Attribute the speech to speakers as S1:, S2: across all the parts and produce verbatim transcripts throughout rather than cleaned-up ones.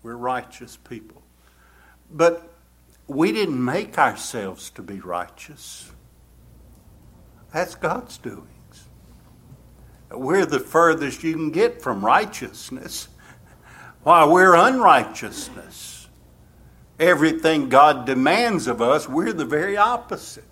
S1: We're righteous people. But we didn't make ourselves to be righteous. That's God's doings. We're the furthest you can get from righteousness, while we're unrighteousness. Everything God demands of us, we're the very opposite.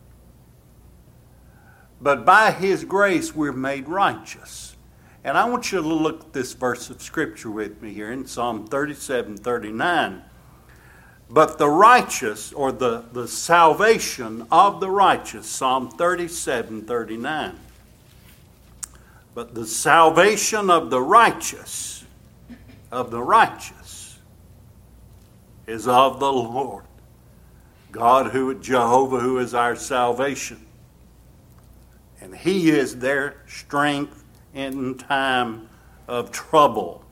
S1: But by His grace, we're made righteous. And I want you to look at this verse of Scripture with me here in Psalm thirty-seven thirty-nine. But the righteous, or the, the salvation of the righteous, Psalm thirty-seven thirty-nine. But the salvation of the righteous, of the righteous, is of the Lord. God, who Jehovah, who is our salvation. And He is their strength in time of trouble.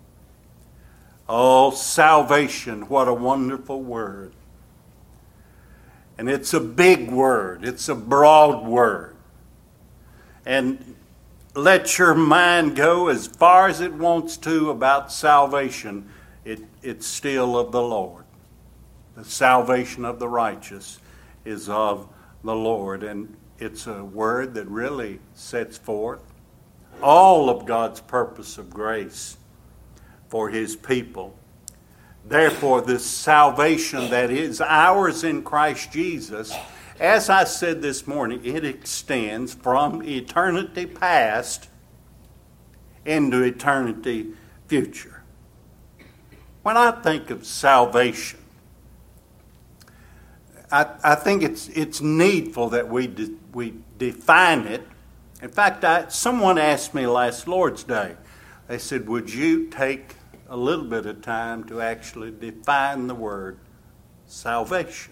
S1: Oh, salvation, what a wonderful word. And it's a big word. It's a broad word. And let your mind go as far as it wants to about salvation. It, it's still of the Lord. The salvation of the righteous is of the Lord. And it's a word that really sets forth all of God's purpose of grace for His people. Therefore, this salvation that is ours in Christ Jesus, as I said this morning, it extends from eternity past into eternity future. When I think of salvation, I, I think it's it's needful that we de, we define it. In fact, I, someone asked me last Lord's Day, they said, would you take a little bit of time to actually define the word salvation?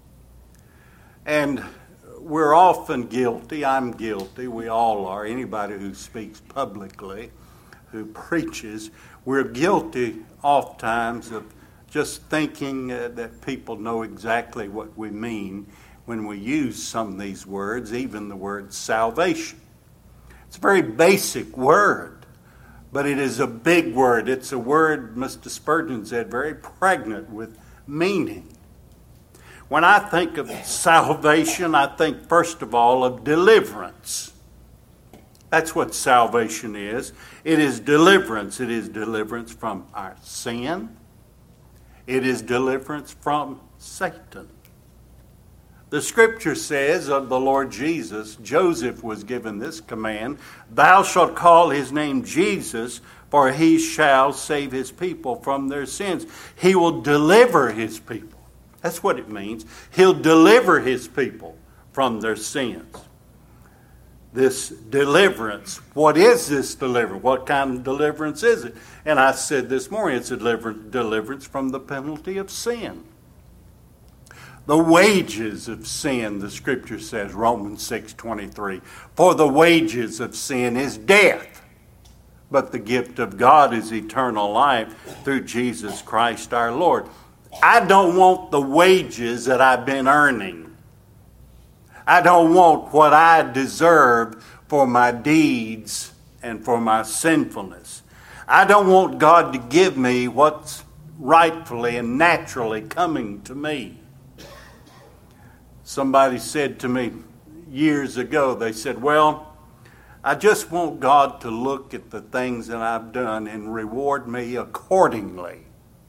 S1: And we're often guilty, I'm guilty, we all are, anybody who speaks publicly, who preaches, we're guilty oftentimes of just thinking uh, that people know exactly what we mean when we use some of these words, even the word salvation. It's a very basic word, but it is a big word. It's a word, Mister Spurgeon said, very pregnant with meaning. When I think of salvation, I think first of all of deliverance. That's what salvation is. It is deliverance. It is deliverance from our sin. It is deliverance from Satan. The Scripture says of the Lord Jesus, Joseph was given this command, thou shalt call his name Jesus, for he shall save his people from their sins. He will deliver his people. That's what it means. He'll deliver his people from their sins. This deliverance. What is this deliverance? What kind of deliverance is it? And I said this morning, it's a deliverance from the penalty of sin. The wages of sin, the Scripture says, Romans six twenty-three, for the wages of sin is death, but the gift of God is eternal life through Jesus Christ our Lord. I don't want the wages that I've been earning. I don't want what I deserve for my deeds and for my sinfulness. I don't want God to give me what's rightfully and naturally coming to me. Somebody said to me years ago, they said, well, I just want God to look at the things that I've done and reward me accordingly.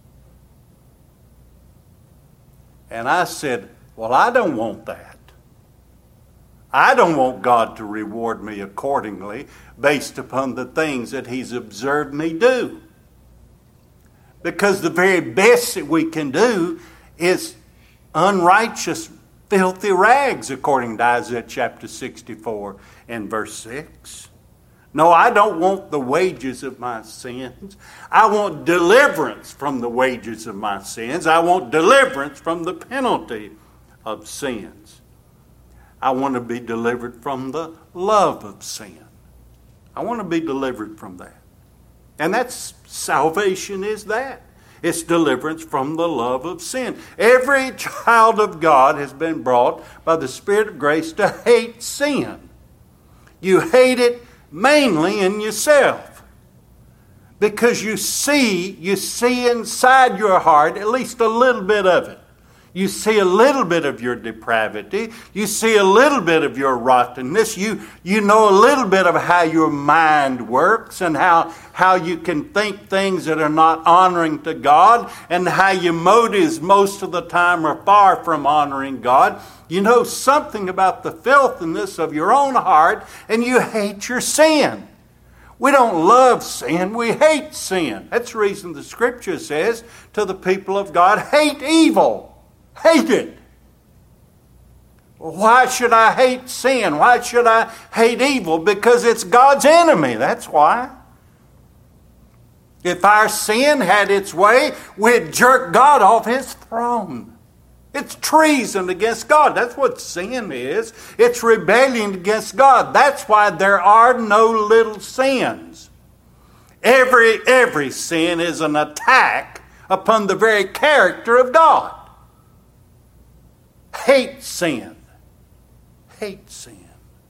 S1: And I said, well, I don't want that. I don't want God to reward me accordingly based upon the things that He's observed me do. Because the very best that we can do is unrighteous, filthy rags, according to Isaiah chapter sixty-four and verse six. No, I don't want the wages of my sins. I want deliverance from the wages of my sins. I want deliverance from the penalty of sins. I want to be delivered from the love of sin. I want to be delivered from that. And that's salvation is that. It's deliverance from the love of sin. Every child of God has been brought by the Spirit of grace to hate sin. You hate it mainly in yourself. Because you see, you see inside your heart at least a little bit of it. You see a little bit of your depravity. You see a little bit of your rottenness. You, you know a little bit of how your mind works and how, how you can think things that are not honoring to God and how your motives most of the time are far from honoring God. You know something about the filthiness of your own heart and you hate your sin. We don't love sin, we hate sin. That's the reason the Scripture says to the people of God, hate evil. Hate it. Why should I hate sin? Why should I hate evil? Because it's God's enemy. That's why. If our sin had its way, we'd jerk God off His throne. It's treason against God. That's what sin is. It's rebellion against God. That's why there are no little sins. Every, every sin is an attack upon the very character of God. Hate sin. Hate sin.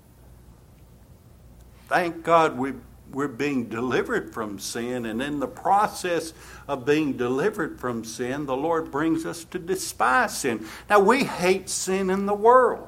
S1: Thank God we, we're being delivered from sin, and in the process of being delivered from sin, the Lord brings us to despise sin. Now, we hate sin in the world.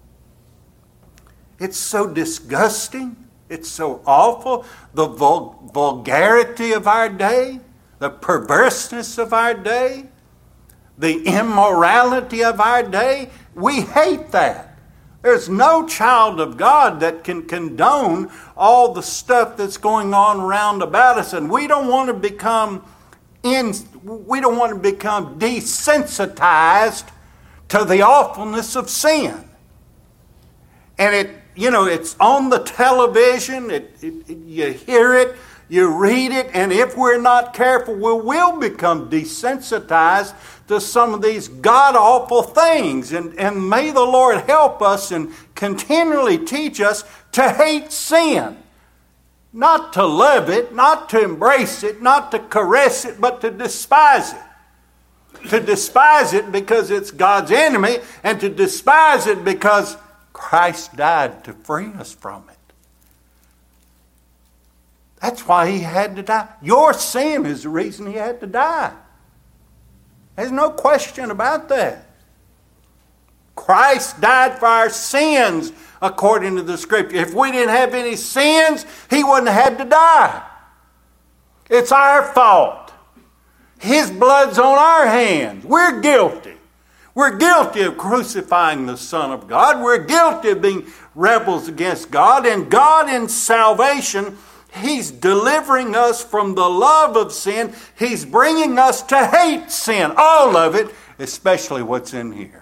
S1: It's so disgusting. It's so awful. The vul- vulgarity of our day, the perverseness of our day, the immorality of our day, we hate that. There's no child of God that can condone all the stuff that's going on around about us, and we don't want to become in, we don't want to become desensitized to the awfulness of sin. And it, you know, it's on the television, it, it, it, you hear it, you read it, and if we're not careful, we will become desensitized to some of these god-awful things. And, and may the Lord help us and continually teach us to hate sin. Not to love it, not to embrace it, not to caress it, but to despise it. To despise it because it's God's enemy, and to despise it because Christ died to free us from it. That's why He had to die. Your sin is the reason He had to die. There's no question about that. Christ died for our sins according to the Scripture. If we didn't have any sins, He wouldn't have had to die. It's our fault. His blood's on our hands. We're guilty. We're guilty of crucifying the Son of God. We're guilty of being rebels against God. And God in salvation, He's delivering us from the love of sin. He's bringing us to hate sin. All of it, especially what's in here.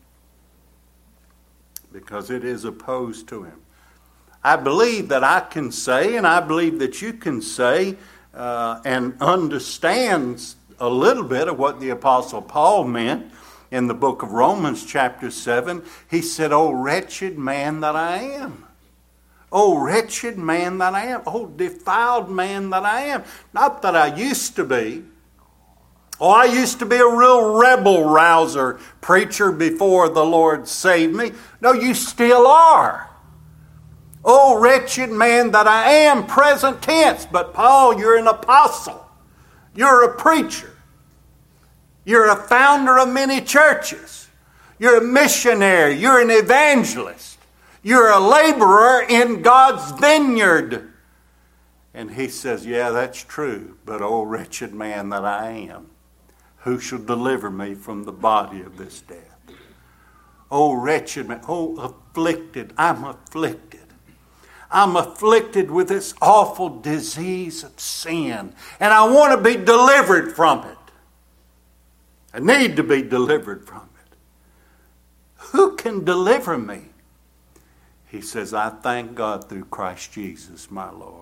S1: Because it is opposed to Him. I believe that I can say, and I believe that you can say, uh, and understand a little bit of what the Apostle Paul meant in the book of Romans chapter seven. He said, "Oh, wretched man that I am. Oh, wretched man that I am. Oh, defiled man that I am." Not that I used to be. Oh, I used to be a real rebel rouser preacher before the Lord saved me. No, you still are. Oh, wretched man that I am, present tense. But Paul, you're an apostle. You're a preacher. You're a founder of many churches. You're a missionary. You're an evangelist. You're a laborer in God's vineyard. And he says, yeah, that's true. But oh, wretched man that I am, who shall deliver me from the body of this death? Oh, wretched man. Oh, afflicted. I'm afflicted. I'm afflicted with this awful disease of sin. And I want to be delivered from it. I need to be delivered from it. Who can deliver me? He says, I thank God through Christ Jesus, my Lord.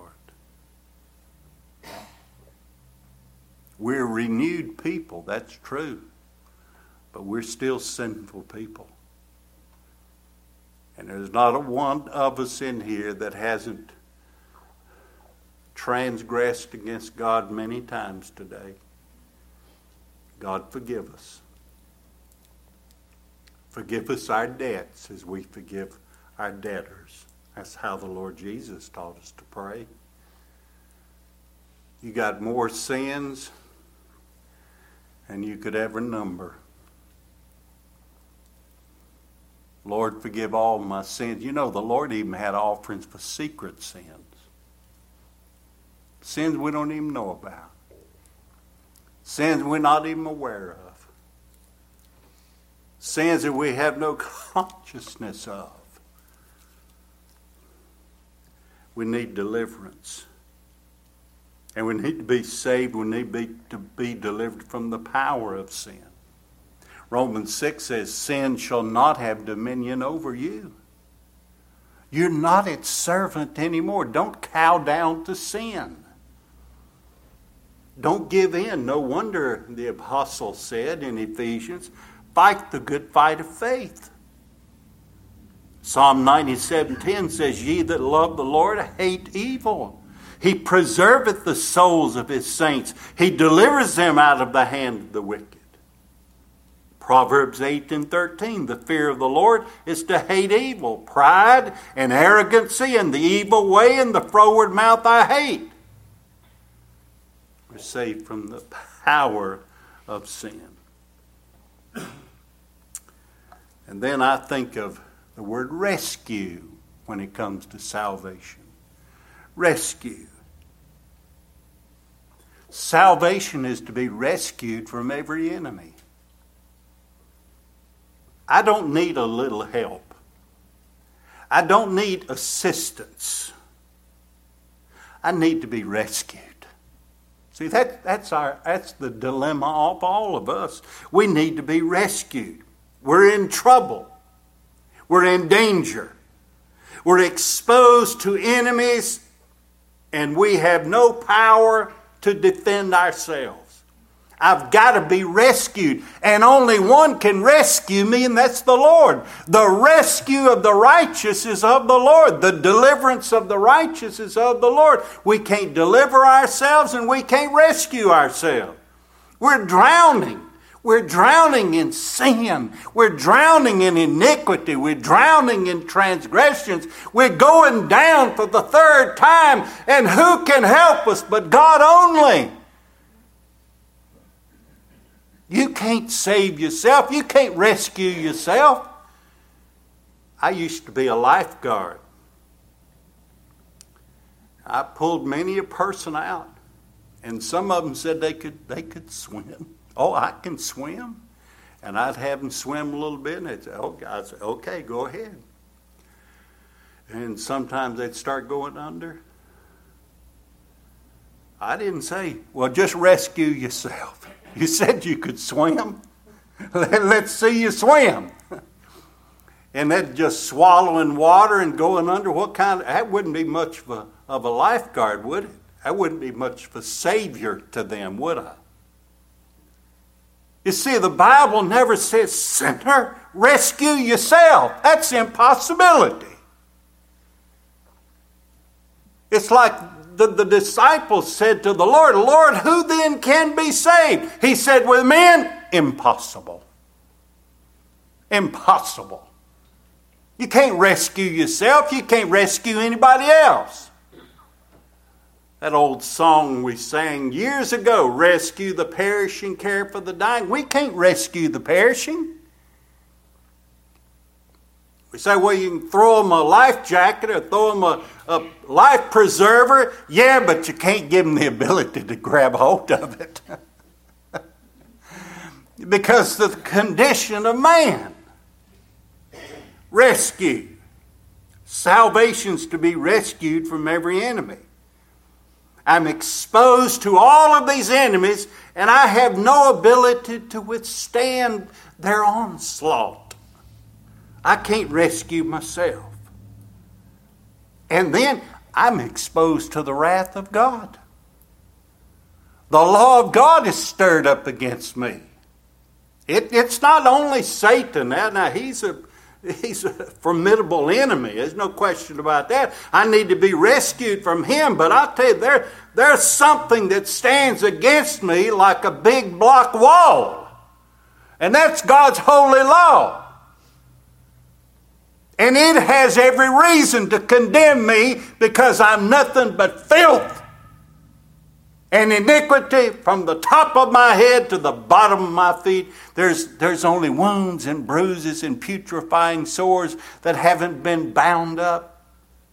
S1: We're renewed people, that's true. But we're still sinful people. And there's not a one of us in here that hasn't transgressed against God many times today. God, forgive us. Forgive us our debts as we forgive our debtors. That's how the Lord Jesus taught us to pray. You got more sins than you could ever number. Lord, forgive all my sins. You know, the Lord even had offerings for secret sins. Sins we don't even know about. Sins we're not even aware of. Sins that we have no consciousness of. We need deliverance. And we need to be saved. We need to be, to be delivered from the power of sin. Romans six says, sin shall not have dominion over you. You're not its servant anymore. Don't cow down to sin. Don't give in. No wonder the apostle said in Ephesians, fight the good fight of faith. Psalm ninety-seven ten says, ye that love the Lord hate evil. He preserveth the souls of his saints. He delivers them out of the hand of the wicked. Proverbs eight and thirteen, the fear of the Lord is to hate evil, pride and arrogancy and the evil way and the froward mouth I hate. We're saved from the power of sin. And then I think of the word rescue when it comes to salvation. Rescue. Salvation is to be rescued from every enemy. I don't need a little help. I don't need assistance. I need to be rescued. See, that, that's our that's the dilemma of all of us. We need to be rescued. We're in trouble. We're in danger. We're exposed to enemies, and we have no power to defend ourselves. I've got to be rescued. And only one can rescue me, and that's the Lord. The rescue of the righteous is of the Lord. The deliverance of the righteous is of the Lord. We can't deliver ourselves, and we can't rescue ourselves. We're drowning. We're drowning in sin. We're drowning in iniquity. We're drowning in transgressions. We're going down for the third time. And who can help us but God only? You can't save yourself. You can't rescue yourself. I used to be a lifeguard. I pulled many a person out. And some of them said they could they could swim. Oh, I can swim. And I'd have them swim a little bit. And they'd say, oh, I'd say, okay, go ahead. And sometimes they'd start going under. I didn't say, well, just rescue yourself. You said you could swim. Let's see you swim. And that just swallowing water and going under, what kind of, that wouldn't be much of a, of a lifeguard, would it? That wouldn't be much of a savior to them, would I? You see, the Bible never says, sinner, rescue yourself. That's impossibility. It's like The, the disciples said to the Lord, Lord, who then can be saved? He said, with men, impossible. Impossible. You can't rescue yourself. You can't rescue anybody else. That old song we sang years ago, rescue the perishing, care for the dying. We can't rescue the perishing. We say, well, you can throw them a life jacket or throw them a, a life preserver. Yeah, but you can't give them the ability to grab hold of it. Because of the condition of man. Rescue. Salvation's to be rescued from every enemy. I'm exposed to all of these enemies, and I have no ability to withstand their onslaught. I can't rescue myself. And then I'm exposed to the wrath of God. The law of God is stirred up against me. It, it's not only Satan. Now, now he's a he's a formidable enemy. There's no question about that. I need to be rescued from him. But I'll tell you, there, there's something that stands against me like a big block wall. And that's God's holy law. And it has every reason to condemn me because I'm nothing but filth and iniquity from the top of my head to the bottom of my feet. There's, there's only wounds and bruises and putrefying sores that haven't been bound up.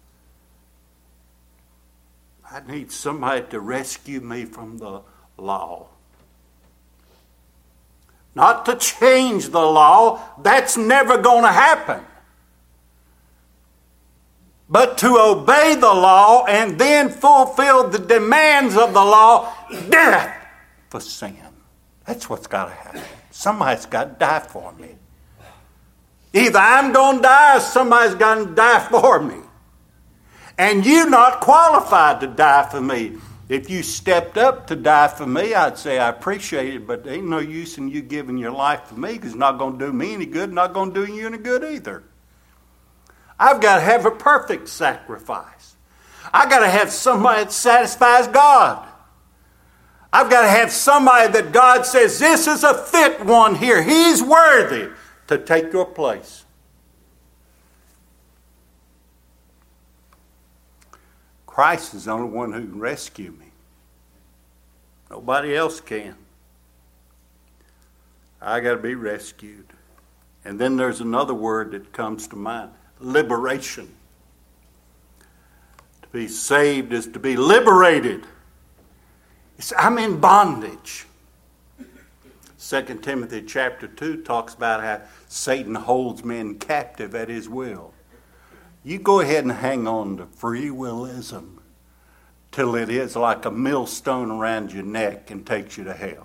S1: I need somebody to rescue me from the law. Not to change the law. That's never going to happen. But to obey the law and then fulfill the demands of the law, death for sin. That's what's got to happen. Somebody's got to die for me. Either I'm going to die or somebody's got to die for me. And you're not qualified to die for me. If you stepped up to die for me, I'd say I appreciate it, but there ain't no use in you giving your life for me because it's not going to do me any good, not going to do you any good either. I've got to have a perfect sacrifice. I've got to have somebody that satisfies God. I've got to have somebody that God says, this is a fit one here. He's worthy to take your place. Christ is the only one who can rescue me. Nobody else can. I got to be rescued. And then there's another word that comes to mind. Liberation. To be saved is to be liberated. It's, I'm in bondage. Second Timothy chapter two talks about how Satan holds men captive at his will. You go ahead and hang on to free willism till it is like a millstone around your neck and takes you to hell.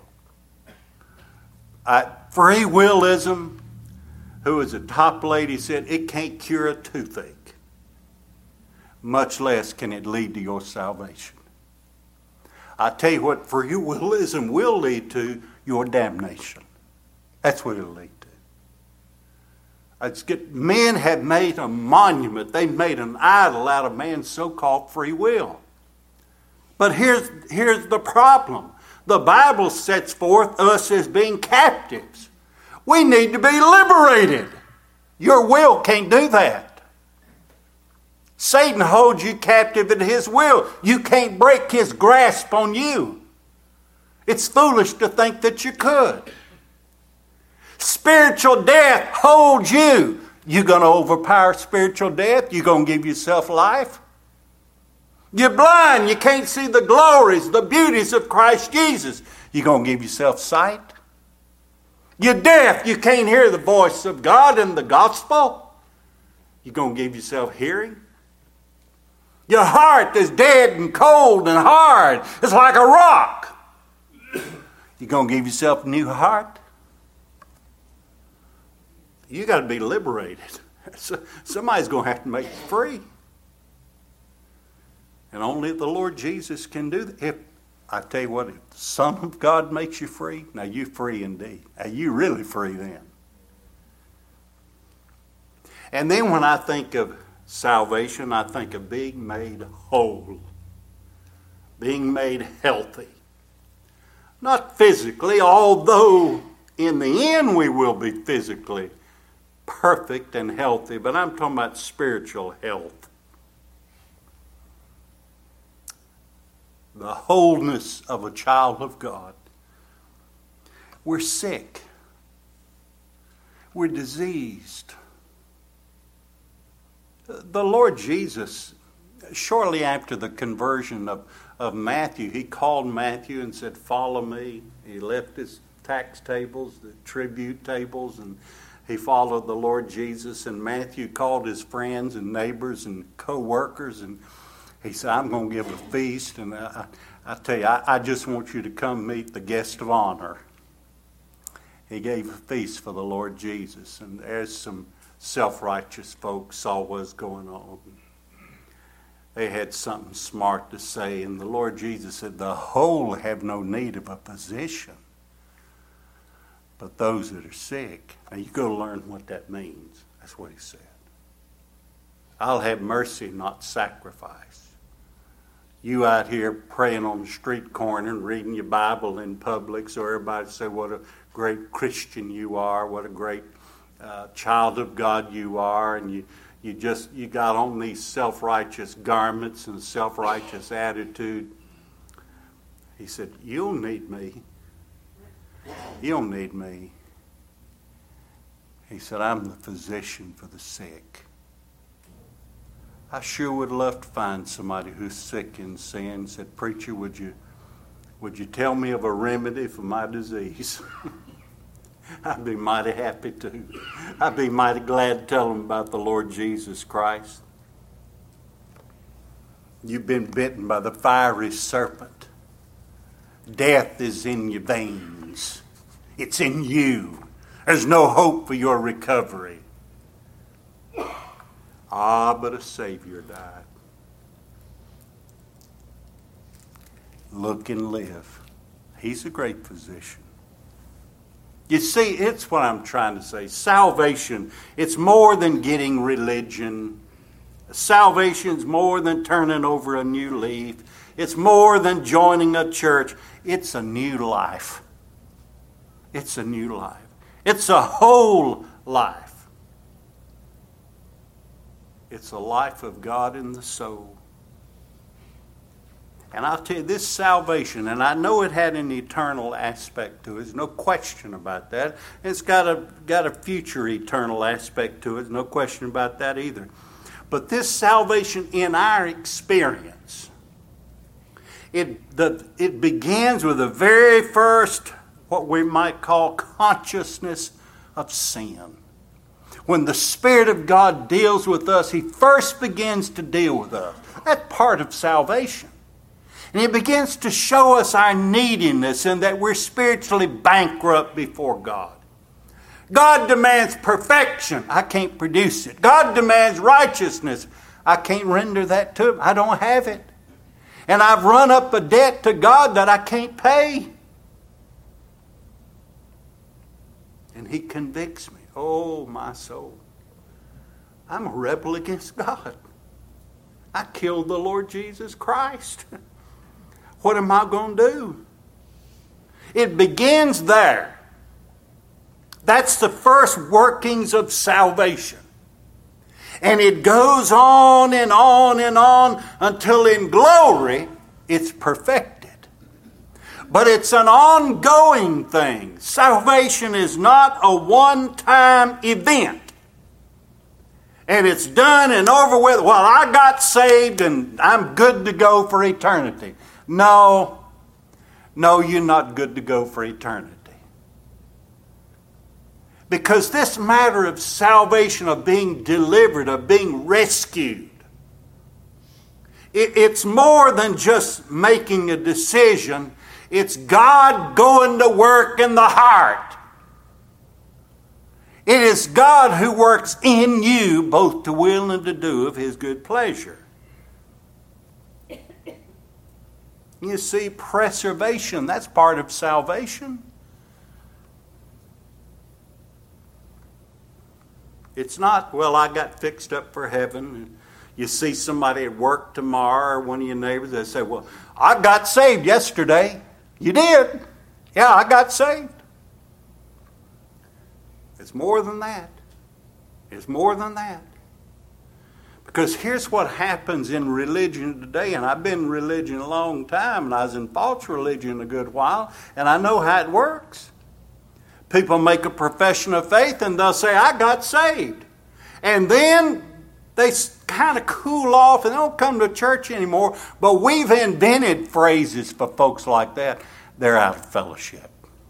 S1: I, free willism, who was a top lady, said it can't cure a toothache, much less can it lead to your salvation. I tell you what free willism will lead to, your damnation. That's what it'll lead to. It's get, men have made a monument. They've made an idol out of man's so-called free will. But here's, here's the problem. The Bible sets forth us as being captives. We need to be liberated. Your will can't do that. Satan holds you captive in his will. You can't break his grasp on you. It's foolish to think that you could. Spiritual death holds you. You going to overpower spiritual death? You going to give yourself life? You're blind. You can't see the glories, the beauties of Christ Jesus. You going to give yourself sight? You're deaf. You can't hear the voice of God in the gospel. You going to give yourself hearing? Your heart is dead and cold and hard. It's like a rock. You going to give yourself a new heart? You got to be liberated. Somebody's going to have to make you free. And only the Lord Jesus can do that. If I tell you what, if the Son of God makes you free, now you're free indeed. Now you're really free then. And then when I think of salvation, I think of being made whole, being made healthy. Not physically, although in the end we will be physically perfect and healthy, but I'm talking about spiritual health. The wholeness of a child of God. We're sick. We're diseased. The Lord Jesus, shortly after the conversion of, of Matthew, he called Matthew and said, "Follow me." He left his tax tables, the tribute tables, and he followed the Lord Jesus. And Matthew called his friends and neighbors and co-workers, and he said, "I'm going to give a feast, and I, I tell you, I, I just want you to come meet the guest of honor." He gave a feast for the Lord Jesus, and there's some self-righteous folks saw what was going on. They had something smart to say, and the Lord Jesus said, "The whole have no need of a physician, but those that are sick." Now you go learn what that means. That's what he said. I'll have mercy, not sacrifice. You out here praying on the street corner and reading your Bible in public so everybody say what a great Christian you are, what a great uh, child of God you are, and you, you just you got on these self-righteous garments and self-righteous attitude. He said, you'll need me. You'll need me. He said, I'm the physician for the sick. I sure would love to find somebody who's sick in sin. Said, preacher, would you, would you tell me of a remedy for my disease? I'd be mighty happy to. I'd be mighty glad to tell them about the Lord Jesus Christ. You've been bitten by the fiery serpent. Death is in your veins. It's in you. There's no hope for your recovery. Ah, but a Savior died. Look and live. He's a great physician. You see, it's what I'm trying to say. Salvation, it's more than getting religion. Salvation's more than turning over a new leaf. It's more than joining a church. It's a new life. It's a new life. It's a whole life. It's a life of God in the soul. And I'll tell you, this salvation, and I know it had an eternal aspect to it. There's no question about that. It's got a, got a future eternal aspect to it. There's no question about that either. But this salvation in our experience, it, the, it begins with the very first, what we might call consciousness of sin. When the Spirit of God deals with us, He first begins to deal with us. That's part of salvation. And He begins to show us our neediness and that we're spiritually bankrupt before God. God demands perfection. I can't produce it. God demands righteousness. I can't render that to Him. I don't have it. And I've run up a debt to God that I can't pay. And He convicts me. Oh, my soul. I'm a rebel against God. I killed the Lord Jesus Christ. What am I going to do? It begins there. That's the first workings of salvation. And it goes on and on and on until in glory it's perfected. But it's an ongoing thing. Salvation is not a one-time event. And it's done and over with. Well, I got saved and I'm good to go for eternity. No, no, you're not good to go for eternity. Because this matter of salvation, of being delivered, of being rescued, it, it's more than just making a decision. It's God going to work in the heart. It is God who works in you both to will and to do of His good pleasure. You see, preservation, that's part of salvation. It's not, well, I got fixed up for heaven. You see somebody at work tomorrow or one of your neighbors, they say, well, I got saved yesterday. You did? Yeah, I got saved. It's more than that. It's more than that. Because here's what happens in religion today, and I've been in religion a long time, and I was in false religion a good while, and I know how it works. People make a profession of faith and they'll say, I got saved. And then they kind of cool off and they don't come to church anymore. But we've invented phrases for folks like that. They're out of fellowship.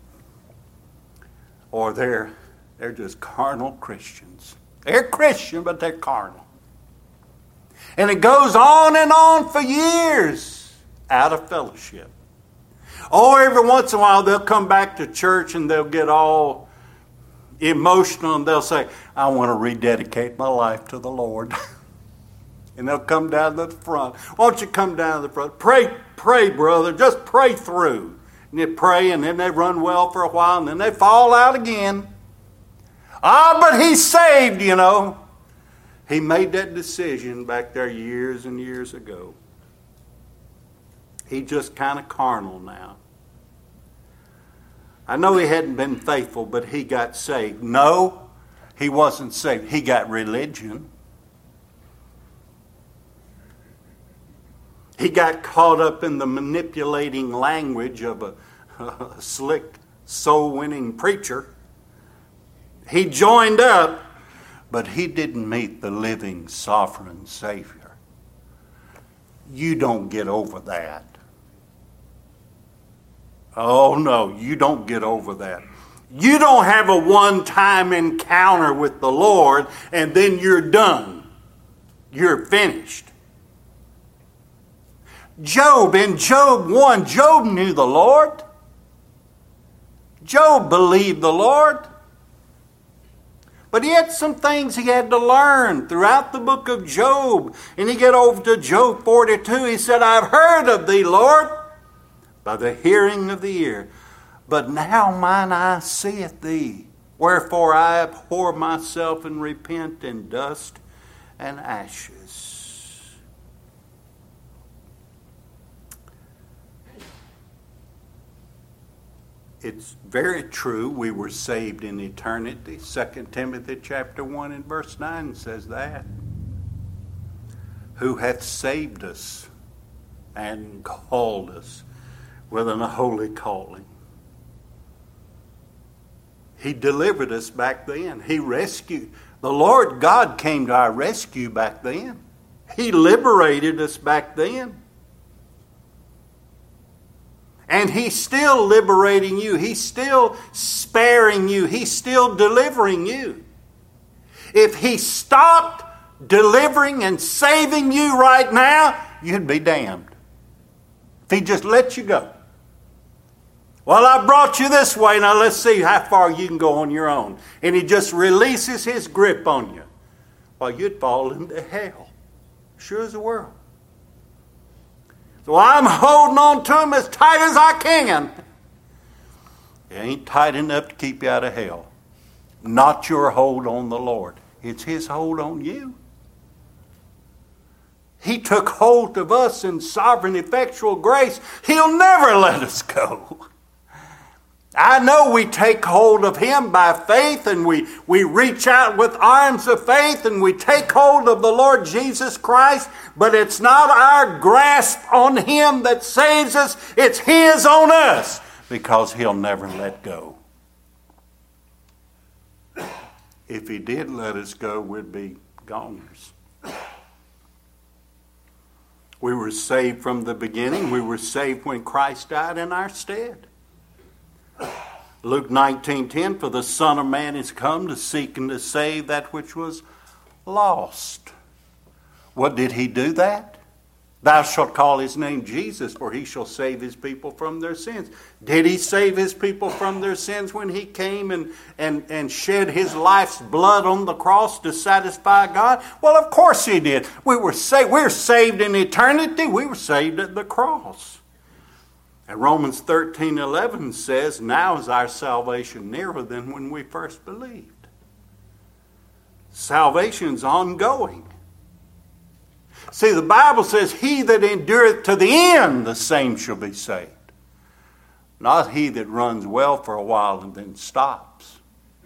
S1: Or they're, they're just carnal Christians. They're Christian, but they're carnal. And it goes on and on for years. Out of fellowship. Oh, every once in a while they'll come back to church and they'll get all emotional and they'll say, I want to rededicate my life to the Lord. And they'll come down to the front. Why don't you come down to the front? Pray, pray, brother. Just pray through. And they pray and then they run well for a while and then they fall out again. Ah, but he's saved, you know. He made that decision back there years and years ago. He's just kind of carnal now. I know he hadn't been faithful, but he got saved. No, he wasn't saved. He got religion. He got caught up in the manipulating language of a, a slick, soul-winning preacher. He joined up, but he didn't meet the living, sovereign Savior. You don't get over that. Oh no, you don't get over that. You don't have a one-time encounter with the Lord and then you're done. You're finished. Job, in Job one, Job knew the Lord. Job believed the Lord. But he had some things he had to learn throughout the book of Job. And he get over to Job forty-two. He said, I've heard of thee, Lord, by the hearing of the ear. But now mine eye seeth thee. Wherefore I abhor myself and repent in dust and ashes. It's very true we were saved in eternity. Second Timothy chapter one and verse nine says that. Who hath saved us and called us with an holy calling. He delivered us back then. He rescued. The Lord God came to our rescue back then. He liberated us back then. And He's still liberating you. He's still sparing you. He's still delivering you. If He stopped delivering and saving you right now, you'd be damned. If He just let you go. Well, I brought you this way. Now let's see how far you can go on your own. And He just releases His grip on you. Well, you'd fall into hell. Sure as the world. So I'm holding on to Him as tight as I can. It ain't tight enough to keep you out of hell. Not your hold on the Lord. It's His hold on you. He took hold of us in sovereign effectual grace. He'll never let us go. I know we take hold of Him by faith and we, we reach out with arms of faith and we take hold of the Lord Jesus Christ, but it's not our grasp on Him that saves us, it's His on us, because He'll never let go. If He did let us go, we'd be goners. We were saved from the beginning. We were saved when Christ died in our stead. Luke nineteen ten, for the Son of Man is come to seek and to save that which was lost. What did He do that? Thou shalt call His name Jesus, for He shall save His people from their sins. Did He save His people from their sins when He came and, and, and shed His life's blood on the cross to satisfy God? Well, of course He did. We were saved. We're saved in eternity. We were saved at the cross. And Romans thirteen eleven says, now is our salvation nearer than when we first believed. Salvation's ongoing. See, the Bible says, he that endureth to the end, the same shall be saved. Not he that runs well for a while and then stops.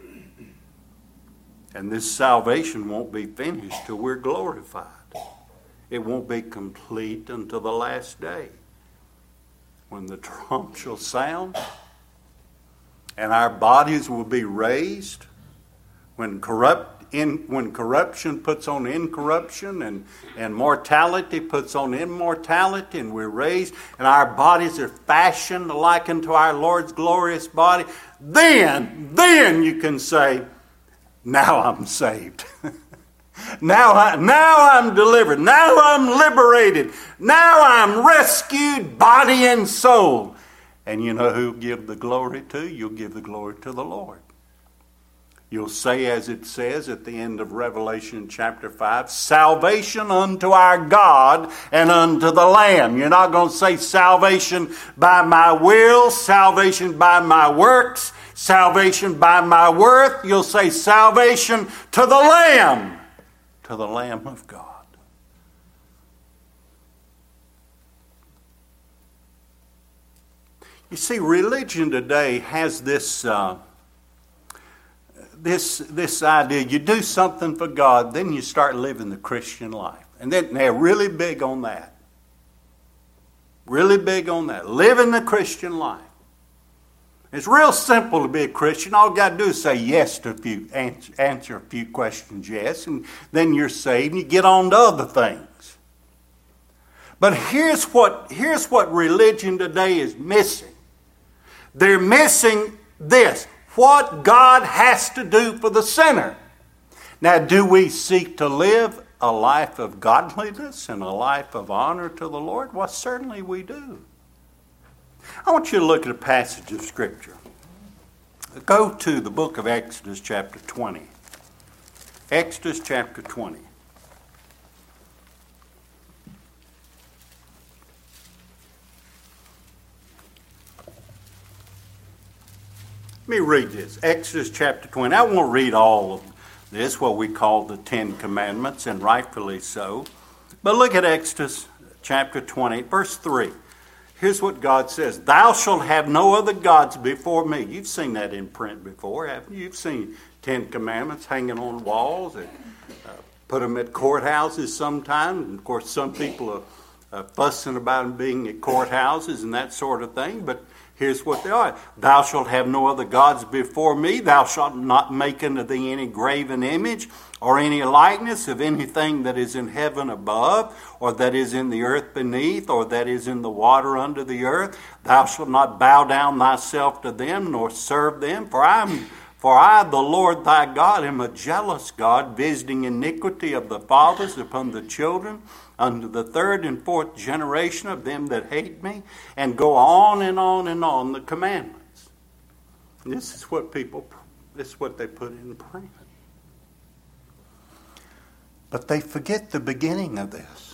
S1: And this salvation won't be finished till we're glorified. It won't be complete until the last day, when the trump shall sound and our bodies will be raised, when corrupt in when corruption puts on incorruption and, and mortality puts on immortality, and we're raised and our bodies are fashioned like unto our Lord's glorious body, then, then you can say, now I'm saved. Now, I, now I'm delivered. Now I'm liberated. Now I'm rescued, body and soul. And you know who give the glory to? You'll give the glory to the Lord. You'll say, as it says at the end of Revelation chapter five, salvation unto our God and unto the Lamb. You're not going to say salvation by my will, salvation by my works, salvation by my worth. You'll say salvation to the Lamb. To the Lamb of God. You see, religion today has this uh, this this idea: you do something for God, then you start living the Christian life, and then they're really big on that. Really big on that. Living the Christian life. It's real simple to be a Christian. All you got to do is say yes to a few, answer, answer a few questions, yes, and then you're saved and you get on to other things. But here's what, here's what religion today is missing. They're missing this, what God has to do for the sinner. Now, do we seek to live a life of godliness and a life of honor to the Lord? Well, certainly we do. I want you to look at a passage of Scripture. Go to the book of Exodus chapter twenty. Exodus chapter twenty. Let me read this. Exodus chapter twenty. I won't read all of this, what we call the Ten Commandments, and rightfully so. But look at Exodus chapter twenty, verse three. Here's what God says. Thou shalt have no other gods before me. You've seen that in print before, haven't you? You've seen Ten Commandments hanging on walls and uh, put them at courthouses sometimes. And of course, some people are uh, fussing about them being at courthouses and that sort of thing. But here's what they are. Thou shalt have no other gods before me. Thou shalt not make unto thee any graven image or any likeness of anything that is in heaven above, or that is in the earth beneath, or that is in the water under the earth. Thou shalt not bow down thyself to them, nor serve them. For I am, for I, the Lord thy God, am a jealous God, visiting iniquity of the fathers upon the children, unto the third and fourth generation of them that hate me, and go on and on and on the commandments. And this is what people, this is what they put in print. But they forget the beginning of this.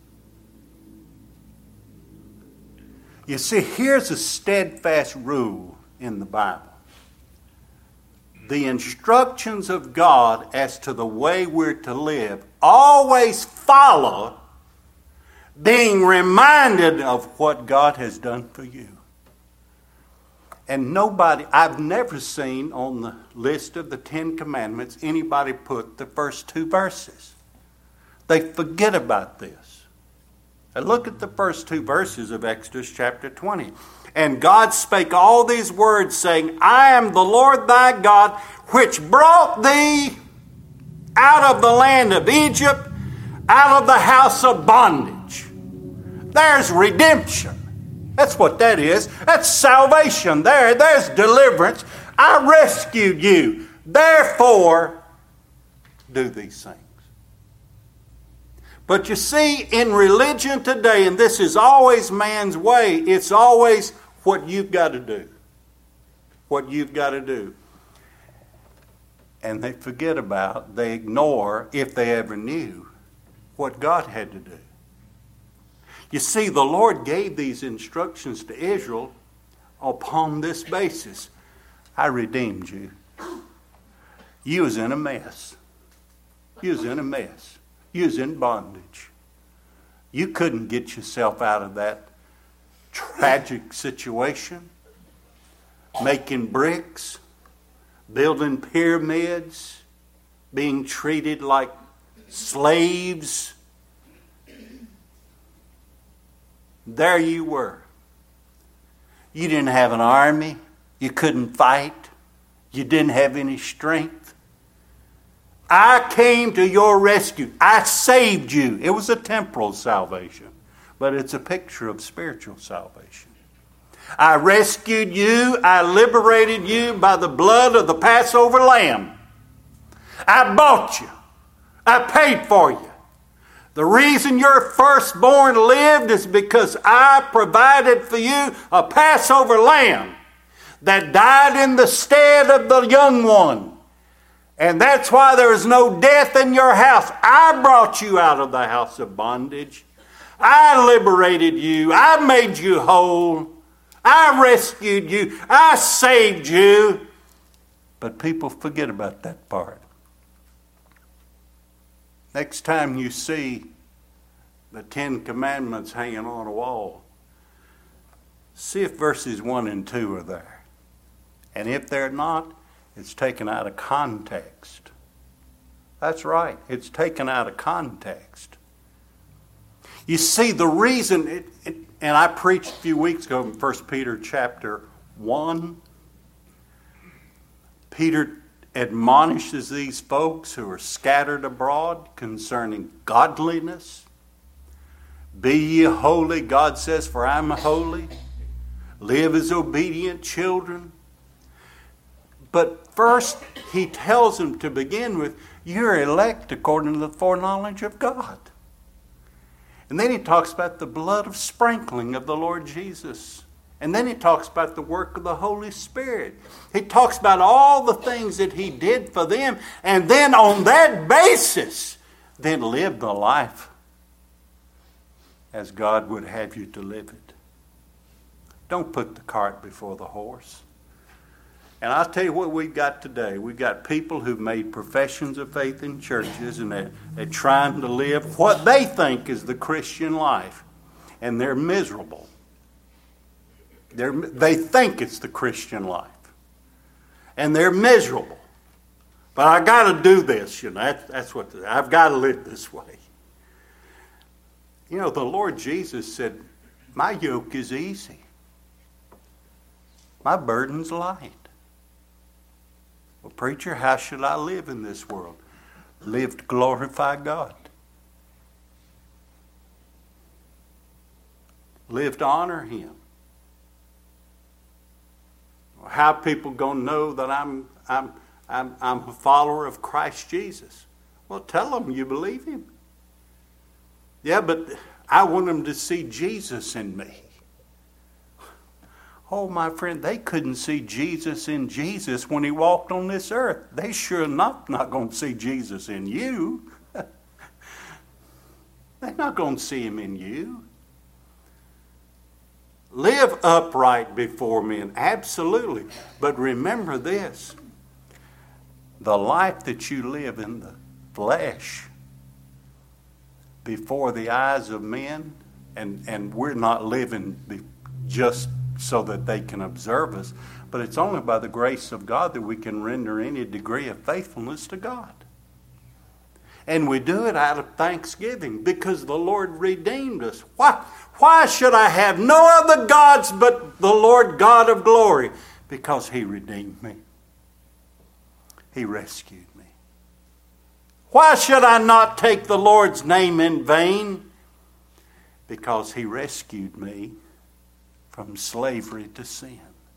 S1: You see, here's a steadfast rule in the Bible. The instructions of God as to the way we're to live always follow being reminded of what God has done for you. And nobody, I've never seen on the list of the Ten Commandments anybody put the first two verses. They forget about this. And look at the first two verses of Exodus chapter twenty. And God spake all these words, saying, I am the Lord thy God, which brought thee out of the land of Egypt, out of the house of bondage. There's redemption. That's what that is. That's salvation there. There's deliverance. I rescued you. Therefore, do these things. But you see, in religion today, and this is always man's way, it's always what you've got to do. What you've got to do. And they forget about, they ignore, if they ever knew, what God had to do. You see, the Lord gave these instructions to Israel upon this basis. I redeemed you. You was in a mess. You was in a mess. You was in bondage. You couldn't get yourself out of that tragic situation. Making bricks, building pyramids, being treated like slaves. There you were. You didn't have an army. You couldn't fight. You didn't have any strength. I came to your rescue. I saved you. It was a temporal salvation, but it's a picture of spiritual salvation. I rescued you. I liberated you by the blood of the Passover lamb. I bought you. I paid for you. The reason your firstborn lived is because I provided for you a Passover lamb that died in the stead of the young one. And that's why there is no death in your house. I brought you out of the house of bondage. I liberated you. I made you whole. I rescued you. I saved you. But people forget about that part. Next time you see the Ten Commandments hanging on a wall, see if verses one and two are there. And if they're not, it's taken out of context. That's right. It's taken out of context. You see, the reason, it, it, And I preached a few weeks ago in First Peter chapter one. Peter admonishes these folks who are scattered abroad concerning godliness. Be ye holy, God says, for I am holy. Live as obedient children. But first, he tells them to begin with, you're elect according to the foreknowledge of God. And then he talks about the blood of sprinkling of the Lord Jesus. And then he talks about the work of the Holy Spirit. He talks about all the things that he did for them. And then on that basis, then live the life as God would have you to live it. Don't put the cart before the horse. And I'll tell you what we've got today. We've got people who've made professions of faith in churches, and they're, they're trying to live what they think is the Christian life. And they're miserable. They're, they think it's the Christian life. And they're miserable. But I got to do this, you know. That, that's what, I've got to live this way. You know, the Lord Jesus said, my yoke is easy. My burden's light. Well, preacher, how should I live in this world? Live to glorify God. Live to honor Him. How are people going to know that I'm, I'm, I'm, I'm a follower of Christ Jesus? Well, tell them you believe Him. Yeah, but I want them to see Jesus in me. Oh, my friend, they couldn't see Jesus in Jesus when He walked on this earth. They sure enough not going to see Jesus in you. They're not going to see Him in you. Live upright before men, absolutely. But remember this, the life that you live in the flesh before the eyes of men, and, and we're not living just so that they can observe us, but it's only by the grace of God that we can render any degree of faithfulness to God. And we do it out of thanksgiving because the Lord redeemed us. Why, why should I have no other gods but the Lord God of glory? Because He redeemed me. He rescued me. Why should I not take the Lord's name in vain? Because He rescued me from slavery to sin.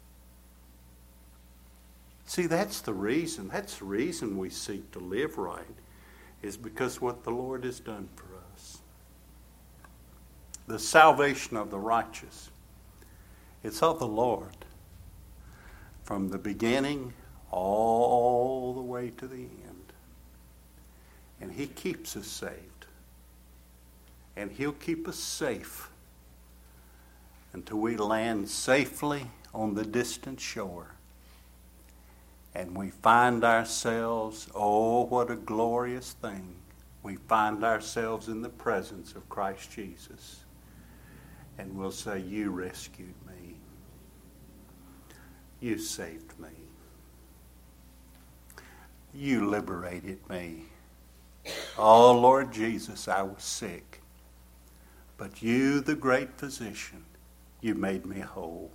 S1: See, that's the reason. That's the reason we seek to live right, is because what the Lord has done for us. The salvation of the righteous, it's of the Lord. From the beginning all the way to the end. And He keeps us saved. And He'll keep us safe until we land safely on the distant shore. And we find ourselves, oh, what a glorious thing. We find ourselves in the presence of Christ Jesus. And we'll say, you rescued me. You saved me. You liberated me. Oh, Lord Jesus, I was sick. But you, the great physician, you made me whole.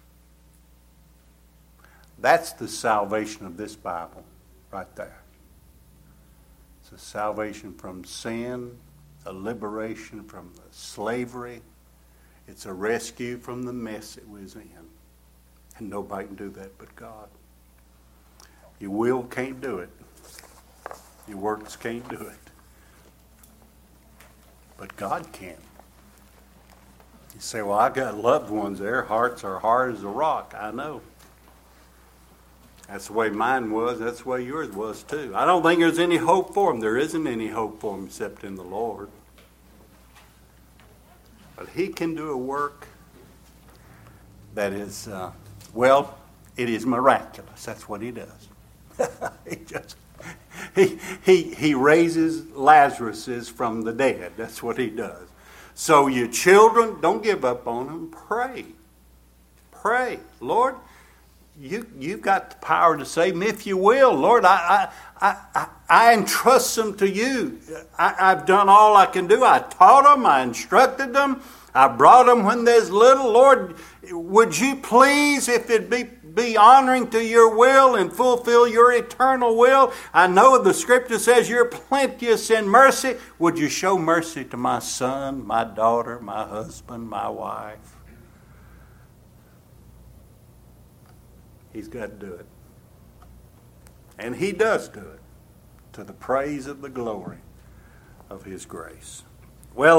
S1: That's the salvation of this Bible right there. It's a salvation from sin, a liberation from the slavery. It's a rescue from the mess it was in. And nobody can do that but God. Your will can't do it. Your works can't do it. But God can. You say, well, I got loved ones there. Hearts are hard as a rock. I know. That's the way mine was. That's the way yours was too. I don't think there's any hope for them. There isn't any hope for them except in the Lord. But He can do a work that is, uh, well, it is miraculous. That's what He does. he just he he he raises Lazarus from the dead. That's what He does. So your children, don't give up on them. Pray. Pray. Lord, you, you've got the power to save them if you will. Lord, I, I, I, I entrust them to you. I, I've done all I can do. I taught them. I instructed them. I brought them when there's little. Lord, would you please, if it be, be honoring to your will and fulfill your eternal will? I know the scripture says you're plenteous in mercy. Would you show mercy to my son, my daughter, my husband, my wife? He's got to do it. And he does do it to the praise of the glory of his grace. Well,